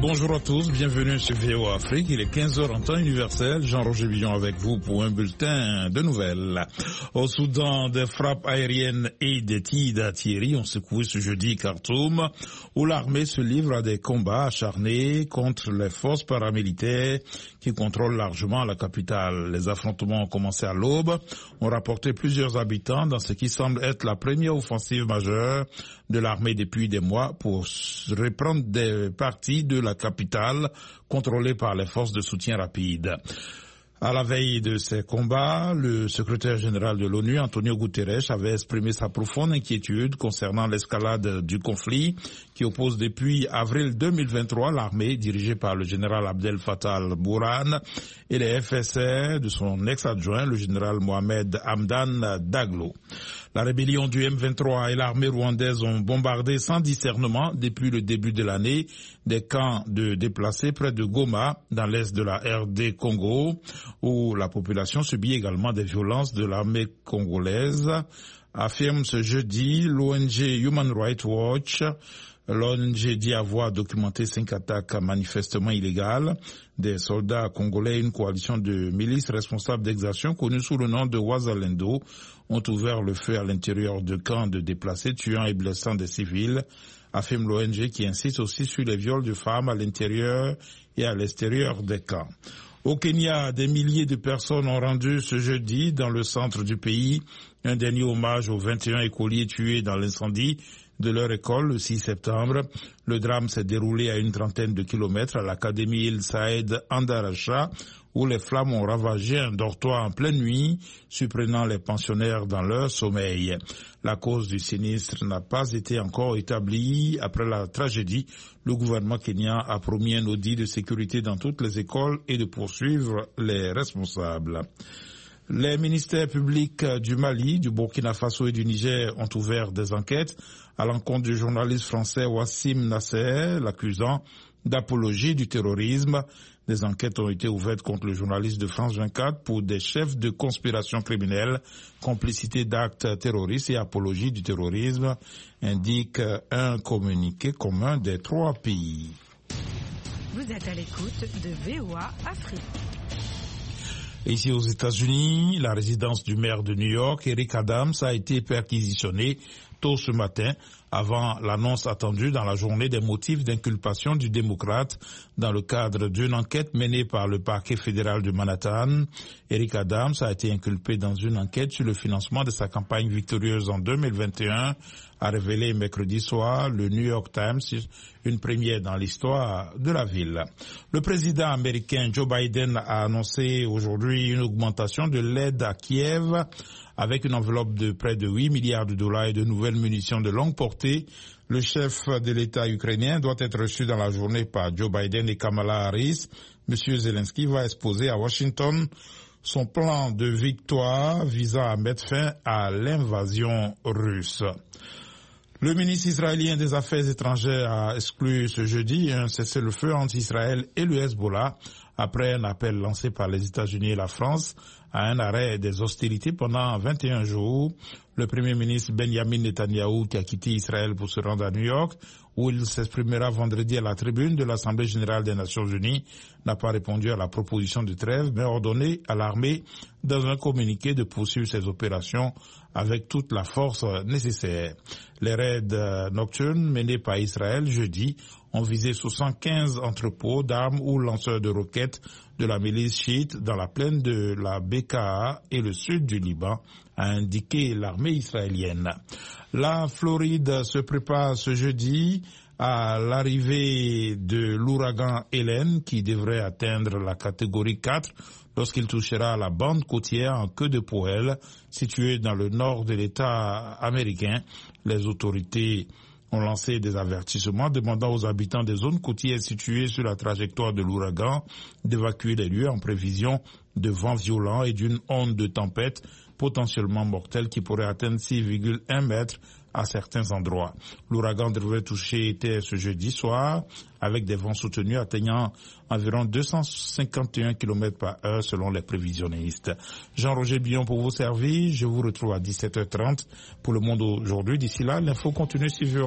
Bonjour à tous, bienvenue sur VOA Afrique. Il est 15h en temps universel. Jean-Roger Billon avec vous pour un bulletin de nouvelles. Au Soudan, des frappes aériennes et des tirs d'artillerie ont secoué ce jeudi Khartoum, où l'armée se livre à des combats acharnés contre les forces paramilitaires qui contrôlent largement la capitale. Les affrontements ont commencé à l'aube, ont rapporté plusieurs habitants dans ce qui semble être la première offensive majeure de l'armée depuis des mois pour reprendre des parties de la capitale contrôlée par les forces de soutien rapide. À la veille de ces combats, le secrétaire général de l'ONU, Antonio Guterres, avait exprimé sa profonde inquiétude concernant l'escalade du conflit qui oppose depuis avril 2023 l'armée dirigée par le général Abdel Fattah al-Burhan et les FSR de son ex-adjoint, le général Mohamed Hamdan Daglo. La rébellion du M23 et l'armée rwandaise ont bombardé sans discernement depuis le début de l'année des camps de déplacés près de Goma, dans l'est de la RD Congo, où la population subit également des violences de l'armée congolaise, affirme ce jeudi l'ONG Human Rights Watch. L'ONG dit avoir documenté 5 attaques manifestement illégales des soldats congolais et une coalition de milices responsables d'exactions connues sous le nom de Wazalendo ont ouvert le feu à l'intérieur de camps de déplacés, tuant et blessant des civils, affirme l'ONG qui insiste aussi sur les viols de femmes à l'intérieur et à l'extérieur des camps. Au Kenya, des milliers de personnes ont rendu ce jeudi dans le centre du pays un dernier hommage aux 21 écoliers tués dans l'incendie de leur école le 6 septembre. Le drame s'est déroulé à une trentaine de kilomètres à l'académie Il Saïd Andaracha, où les flammes ont ravagé un dortoir en pleine nuit, surprenant les pensionnaires dans leur sommeil. La cause du sinistre n'a pas été encore établie. Après la tragédie, le gouvernement kenyan a promis un audit de sécurité dans toutes les écoles et de poursuivre les responsables. Les ministères publics du Mali, du Burkina Faso et du Niger ont ouvert des enquêtes à l'encontre du journaliste français Wassim Nasser, l'accusant d'apologie du terrorisme. Des enquêtes ont été ouvertes contre le journaliste de France 24 pour des chefs de conspiration criminelle, complicité d'actes terroristes et apologie du terrorisme, indique un communiqué commun des 3 pays. Vous êtes à l'écoute de VOA Afrique. Ici aux États-Unis, la résidence du maire de New York, Eric Adams, a été perquisitionnée tôt ce matin avant l'annonce attendue dans la journée des motifs d'inculpation du démocrate dans le cadre d'une enquête menée par le parquet fédéral de Manhattan. Eric Adams a été inculpé dans une enquête sur le financement de sa campagne victorieuse en 2021, a révélé mercredi soir le New York Times, une première dans l'histoire de la ville. Le président américain Joe Biden a annoncé aujourd'hui une augmentation de l'aide à Kiev avec une enveloppe de près de 8 milliards de dollars et de nouvelles munitions de longue portée. Le chef de l'État ukrainien doit être reçu dans la journée par Joe Biden et Kamala Harris. Monsieur Zelensky va exposer à Washington son plan de victoire visant à mettre fin à l'invasion russe. Le ministre israélien des Affaires étrangères a exclu ce jeudi un cessez-le-feu entre Israël et le Hezbollah après un appel lancé par les États-Unis et la France à un arrêt des hostilités pendant 21 jours. Le Premier ministre Benjamin Netanyahou, qui a quitté Israël pour se rendre à New York, où il s'exprimera vendredi à la tribune de l'Assemblée générale des Nations unies, n'a pas répondu à la proposition de trêve, mais a ordonné à l'armée, dans un communiqué, de poursuivre ses opérations avec toute la force nécessaire. Les raids nocturnes menés par Israël jeudi ont visé 75 entrepôts d'armes ou lanceurs de roquettes de la milice chiite dans la plaine de la Bekaa et le sud du Liban, a indiqué l'armée israélienne. La Floride se prépare ce jeudi à l'arrivée de l'ouragan Hélène qui devrait atteindre la catégorie 4 lorsqu'il touchera la bande côtière en queue de poêle située dans le nord de l'État américain. Les autorités ont lancé des avertissements demandant aux habitants des zones côtières situées sur la trajectoire de l'ouragan d'évacuer les lieux en prévision de vents violents et d'une onde de tempête potentiellement mortelle qui pourrait atteindre 6,1 mètres à certains endroits. L'ouragan devrait toucher terre ce jeudi soir avec des vents soutenus atteignant environ 251 km par heure selon les prévisionnistes. Jean-Roger Billon pour vous servir. Je vous retrouve à 17h30 pour Le Monde aujourd'hui. D'ici là, l'info continue sur